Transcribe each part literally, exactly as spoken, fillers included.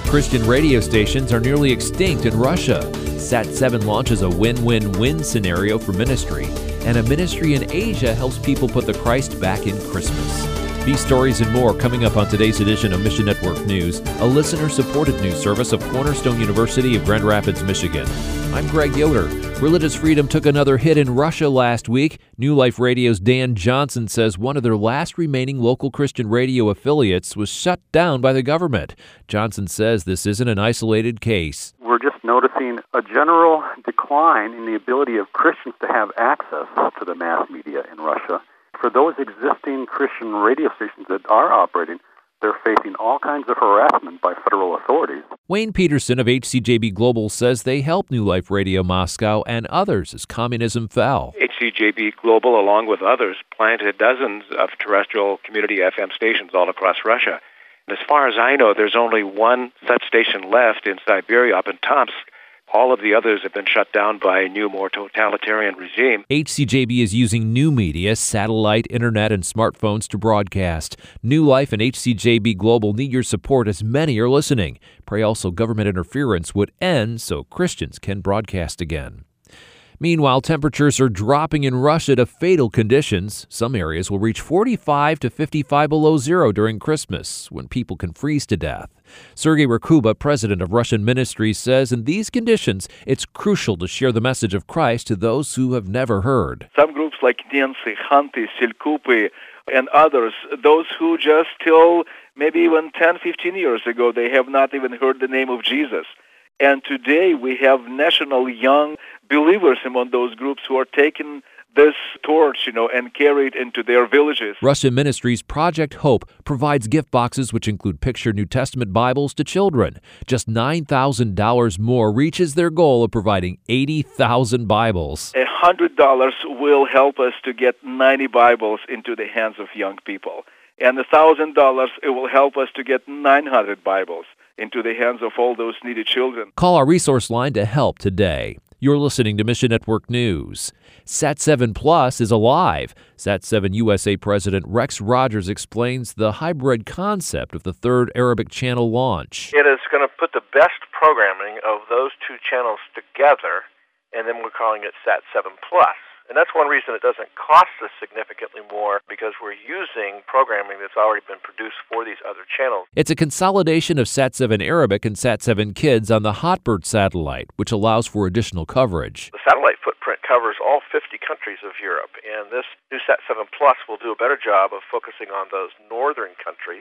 Christian radio stations are nearly extinct in Russia. Sat seven launches a win-win-win scenario for ministry, and a ministry in Asia helps people put the Christ back in Christmas. These stories and more coming up on today's edition of Mission Network News, a listener-supported news service of Cornerstone University of Grand Rapids, Michigan. I'm Greg Yoder. Religious freedom took another hit in Russia last week. New Life Radio's Dan Johnson says one of their last remaining local Christian radio affiliates was shut down by the government. Johnson says this isn't an isolated case. We're just noticing a general decline in the ability of Christians to have access to the mass media in Russia. For those existing Christian radio stations that are operating, they're facing all kinds of harassment by federal authorities. Wayne Peterson of H C J B Global says they helped New Life Radio Moscow and others as communism fell. H C J B Global, along with others, planted dozens of terrestrial community F M stations all across Russia. And as far as I know, there's only one such station left in Siberia, up in Tomsk. All of the others have been shut down by a new, more totalitarian regime. H C J B is using new media, satellite, internet, and smartphones to broadcast. New Life and H C J B Global need your support as many are listening. Pray also government interference would end so Christians can broadcast again. Meanwhile, temperatures are dropping in Russia to fatal conditions. Some areas will reach forty-five to fifty-five below zero during Christmas, when people can freeze to death. Sergei Rakuba, president of Russian Ministries, says in these conditions, it's crucial to share the message of Christ to those who have never heard. Some groups like Nensi, Khanty, Selkupi, and others, those who just till maybe even ten, fifteen years ago, they have not even heard the name of Jesus. And today we have national young believers among those groups who are taking this torch, you know, and carry it into their villages. Russian Ministries Project Hope provides gift boxes which include picture New Testament Bibles to children. Just nine thousand dollars more reaches their goal of providing eighty thousand Bibles. one hundred dollars will help us to get ninety Bibles into the hands of young people. And one thousand dollars, it will help us to get nine hundred Bibles into the hands of all those needy children. Call our resource line to help today. You're listening to Mission Network News. Sat seven Plus is alive. Sat seven U S A President Rex Rogers explains the hybrid concept of the third Arabic channel launch. It is going to put the best programming of those two channels together, and then we're calling it Sat seven Plus. And that's one reason it doesn't cost us significantly more, because we're using programming that's already been produced for these other channels. It's a consolidation of Sat seven Arabic and Sat seven Kids on the Hotbird satellite, which allows for additional coverage. The satellite footprint covers all fifty countries of Europe, and this new Sat seven Plus will do a better job of focusing on those northern countries.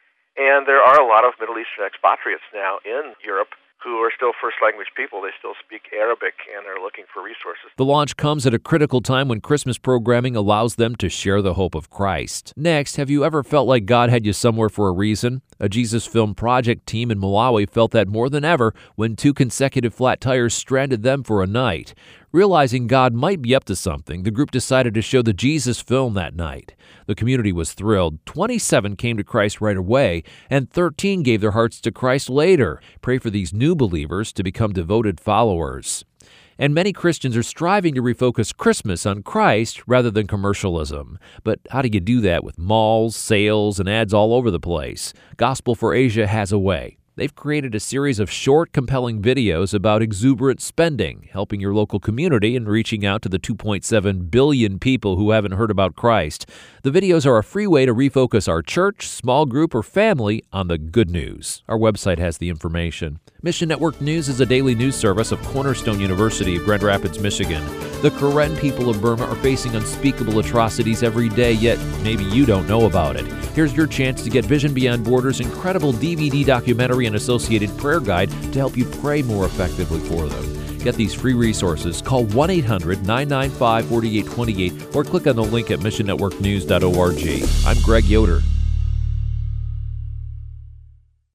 And there are a lot of Middle Eastern expatriates now in Europe who are still first-language people. They still speak Arabic, and they're looking for resources. The launch comes at a critical time when Christmas programming allows them to share the hope of Christ. Next, have you ever felt like God had you somewhere for a reason? A Jesus Film Project team in Malawi felt that more than ever when two consecutive flat tires stranded them for a night. Realizing God might be up to something, the group decided to show the Jesus film that night. The community was thrilled. twenty-seven came to Christ right away, and thirteen gave their hearts to Christ later. Pray for these new believers to become devoted followers. And many Christians are striving to refocus Christmas on Christ rather than commercialism. But how do you do that with malls, sales, and ads all over the place? Gospel for Asia has a way. They've created a series of short, compelling videos about exuberant spending, helping your local community and reaching out to the two point seven billion people who haven't heard about Christ. The videos are a free way to refocus our church, small group, or family on the good news. Our website has the information. Mission Network News is a daily news service of Cornerstone University of Grand Rapids, Michigan. The Karen people of Burma are facing unspeakable atrocities every day, yet maybe you don't know about it. Here's your chance to get Vision Beyond Borders' incredible D V D documentary and associated prayer guide to help you pray more effectively for them. Get these free resources. Call one eight hundred nine nine five four eight two eight or click on the link at mission network news dot org. I'm Greg Yoder.